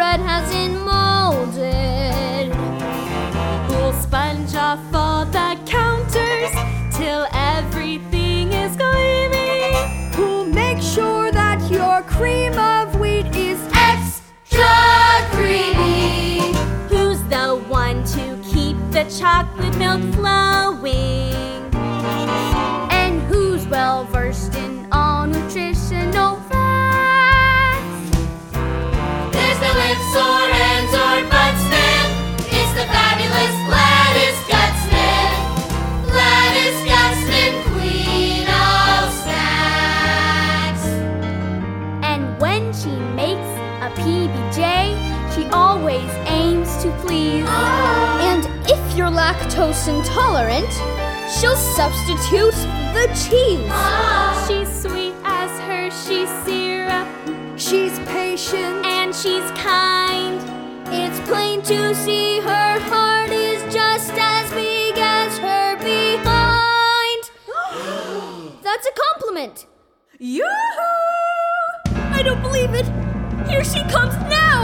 bread hasn't molded. Who'll sponge off all the counters till everything is gleaming? Who'll make sure that your cream of wheat is Extra creamy. Who's the one to keep the chocolate milk flowing? And who's well versed in all nutritional facts? There's no ifs or ands or buts, man. It's the fabulous Gladys Gutzman. Gladys Gutzman, Queen of Snacks. And when she makes a PBJ, she always aims to please. And if you're lactose intolerant, she'll substitute the cheese. She's sweet as Hershey's syrup, she's patient. and she's kind. It's plain to see her heart is just as big as her behind. That's a compliment. Yoo-hoo! I don't believe it. Here she comes now.